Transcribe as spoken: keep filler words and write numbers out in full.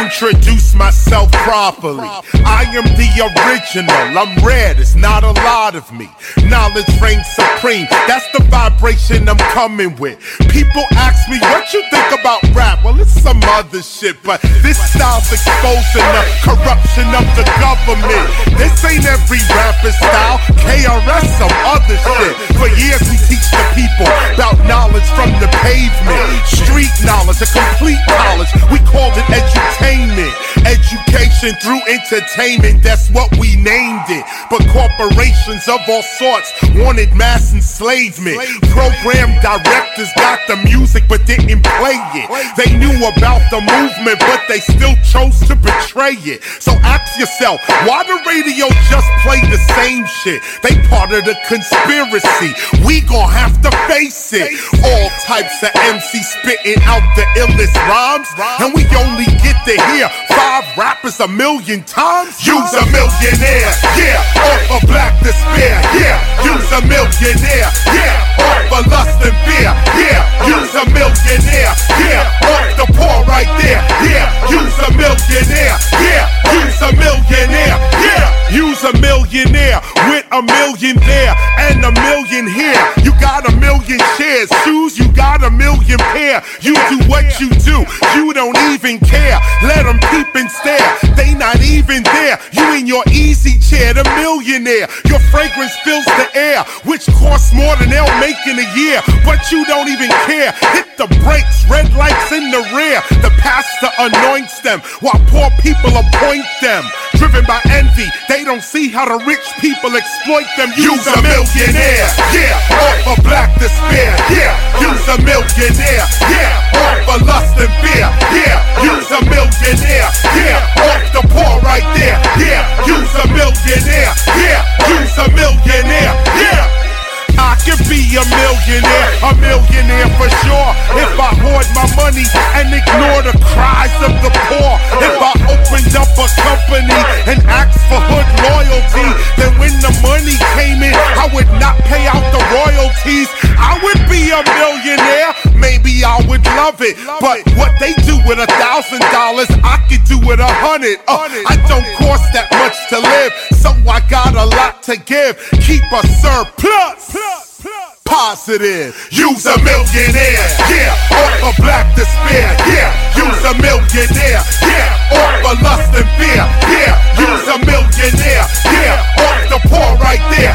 introduce myself properly. I am the original, I'm red, it's not a lot of me. Knowledge reigns supreme, that's the vibration I'm coming with. People ask me, what you think about rap? Well, it's some other shit, but this style's exposing the corruption of the government. This ain't every rapper's style, K R S some other shit. For years we teach the people about knowledge from the pavement. Street knowledge, a complete college, we called it edutainment. Education through entertainment, that's what we named it. But corporations of all sorts wanted mass enslavement. Program directors got the music but didn't play it. They knew about the movement but they still chose to betray it. So ask yourself, why the radio just play the same shit? They part of the conspiracy, we gon' have to face it. All types of M Cs spitting out the illest rhymes, and we only get to hear five rappers a million times. You's a millionaire, yeah, off of black despair, yeah. You's a millionaire, yeah, off of lust and fear, yeah. You's a millionaire, yeah, off the poor right there, yeah. You's a millionaire, yeah. You's a millionaire, yeah. You's a millionaire with a million there and a million here. You got a million shares, shoes, you got a million pair. You do what you do, you don't even care. Let them peep and stare, they not even there. You in your easy chair, the millionaire. Your fragrance fills the air, which costs more than they'll make in a year. But you don't even care, hit the brakes, red lights in the rear. The pastor anoints them while poor people appoint them. Driven by envy, they don't see how the rich people exploit them. You's a millionaire, yeah, off of black despair, yeah. You's a millionaire, yeah, off of lust and fear, yeah. You's a millionaire, yeah, off the poor right there, yeah. You's a millionaire, yeah. You's a millionaire, yeah. I could be a millionaire, a millionaire for sure, if I hoard my money and ignore the cries of the poor. If I opened up a company and asked for hood loyalty, then when the money came in, I would not pay out the royalties. I would be a millionaire, maybe I would love it, but what they do with a thousand dollars, I could do with a hundred. Uh, I don't cost that much to live, so I got a lot to give. Keep a surplus. Positive. You's a millionaire, yeah, off of black despair, yeah. You's a millionaire, yeah, off of lust and fear, yeah. You's a millionaire, yeah, off the poor right there,